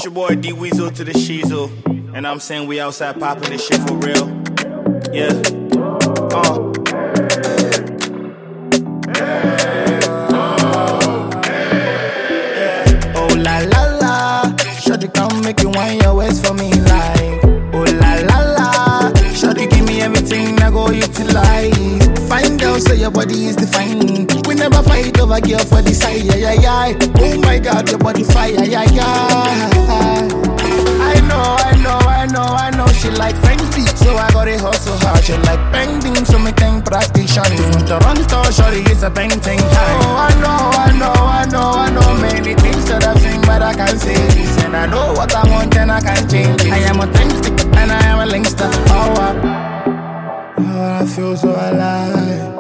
your boy D Weasel to the Shizo, and I'm saying we outside popping this shit for real. Yeah. Oh la la la, shawty come make you wind your waist for me like. Oh la la la, shawty give me everything I go utilize. Fine girl, say your body is defined. We never fight over girl for the side, yeah, yeah, yeah. Oh my God, your body fire, yeah, yeah. I know, she like Fenty, so I gotta hustle hard. She like bending, so me think practitioner. From Toronto, shawty is a painting. Oh, I know many things that I've seen, but I can't say this. And I know what I want and I can't change it. I am authentic and I am a linkster. I feel so alive.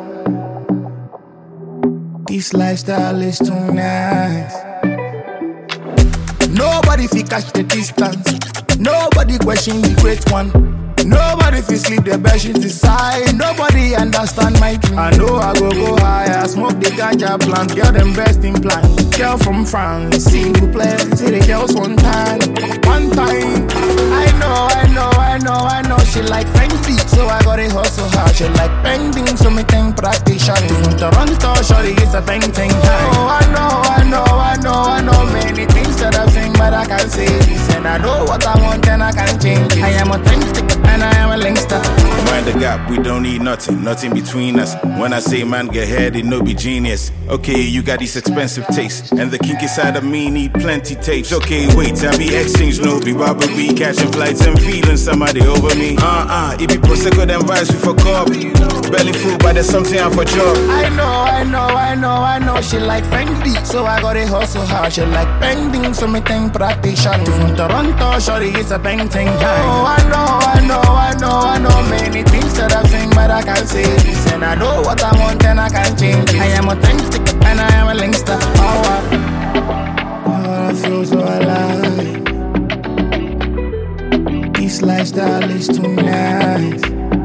This lifestyle is too nice. Nobody fi catch the distance. Nobody question the great one. Nobody fi sleep the bed sheet inside. Nobody understand my dream. I know I go higher. Smoke the ganja plant. Girl them best in plan. Girl from France, single play. See the girls one time. I know. She like Fenty, so I gotta hustle hard. She like bending, so me think practitioner. From Toronto, shawty is a painting. Oh, I know many things that I've seen, but I can't say this. And I know what I want and I can't change it. I am authentic and I am a linkster. Mind the gap, we don't need nothing between us. When I say man get head, it no be genius. Okay, you got these expensive tastes, and the kinky side of me need plenty tapes. Okay, wait, I be exchange, no be robbery, catching flights and feeling somebody over me. It be Prosecco, them vibes we for cup. Belly full, but there's something out for job. I know. She like Fenty, so I gotta hustle hard. She like bending, so me think practitioner. From Toronto, shawty is a painting. Oh, I know many things that I've seen, but I can't say this. And I know what I want and I can't change it. I am authentic and I am a linkster. I feel so alive. This lifestyle is too nice.